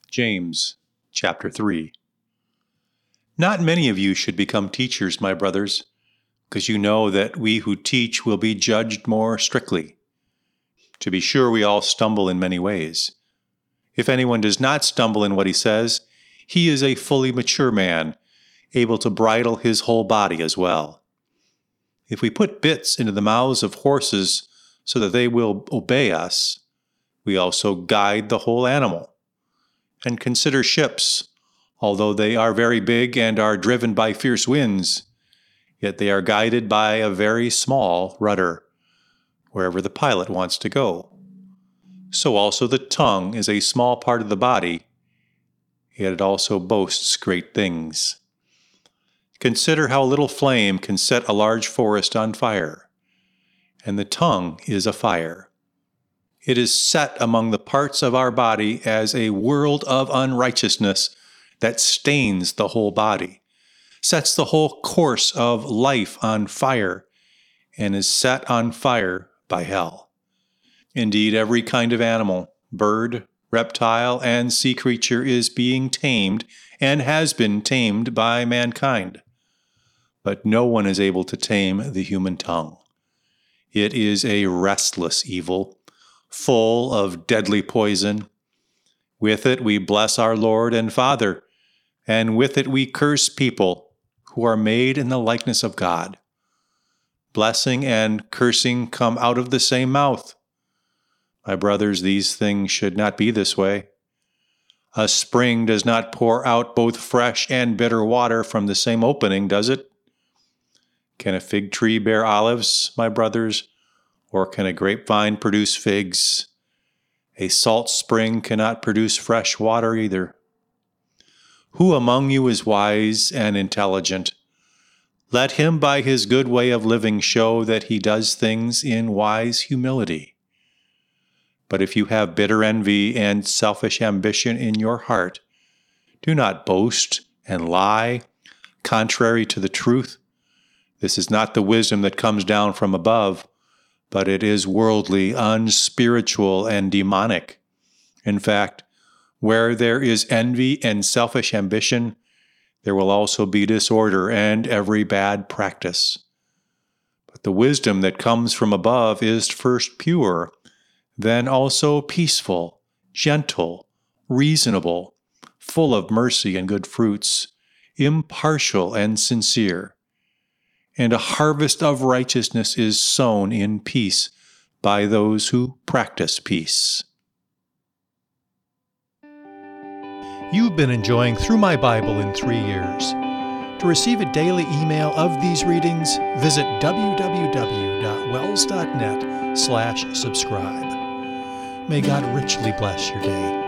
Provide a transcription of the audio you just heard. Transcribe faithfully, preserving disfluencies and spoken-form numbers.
James chapter three. Not many of you should become teachers, my brothers, because you know that we who teach will be judged more strictly. To be sure, we all stumble in many ways. If anyone does not stumble in what he says, he is a fully mature man, able to bridle his whole body as well. If we put bits into the mouths of horses so that they will obey us, we also guide the whole animal. And consider ships, although they are very big and are driven by fierce winds, yet they are guided by a very small rudder, wherever the pilot wants to go. So also the tongue is a small part of the body, yet it also boasts great things. Consider how a little flame can set a large forest on fire, and the tongue is a fire. It is set among the parts of our body as a world of unrighteousness that stains the whole body, sets the whole course of life on fire, and is set on fire by hell. Indeed, every kind of animal, bird, reptile, and sea creature is being tamed and has been tamed by mankind. But no one is able to tame the human tongue. It is a restless evil, full of deadly poison. With it we bless our Lord and Father, and with it we curse people who are made in the likeness of God. Blessing and cursing come out of the same mouth. My brothers, these things should not be this way. A spring does not pour out both fresh and bitter water from the same opening, does it? Can a fig tree bear olives, my brothers? Or can a grapevine produce figs? A salt spring cannot produce fresh water either. Who among you is wise and intelligent? Let him by his good way of living show that he does things in wise humility. But if you have bitter envy and selfish ambition in your heart, do not boast and lie, contrary to the truth. This is not the wisdom that comes down from above, but it is worldly, unspiritual, and demonic. In fact, where there is envy and selfish ambition, there will also be disorder and every bad practice. But the wisdom that comes from above is first pure, then also peaceful, gentle, reasonable, full of mercy and good fruits, impartial and sincere. And a harvest of righteousness is sown in peace by those who practice peace. You've been enjoying Through My Bible in Three Years. To receive a daily email of these readings, visit w w w dot wells dot net slash subscribe. May God richly bless your day.